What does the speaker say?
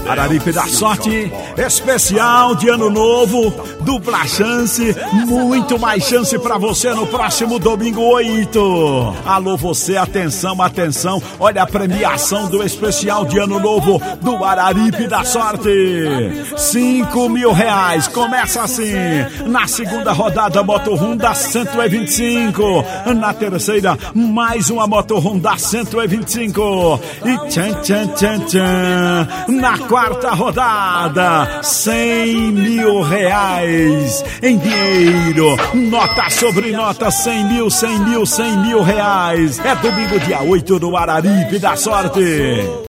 Araripe da Sorte, especial de Ano Novo, dupla chance, muito mais chance pra você no próximo domingo 8. Alô você, atenção, atenção, olha a premiação do especial de Ano Novo do Araripe da Sorte. R$5.000, começa assim, na segunda rodada Moto Honda 125, na terceira mais uma Moto Honda 125 e tchan tchan tchan tchan, na quarta rodada R$100.000 em dinheiro, nota sobre nota, 100 mil, 100 mil, 100 mil reais. É domingo dia 8 do Araripe da Sorte.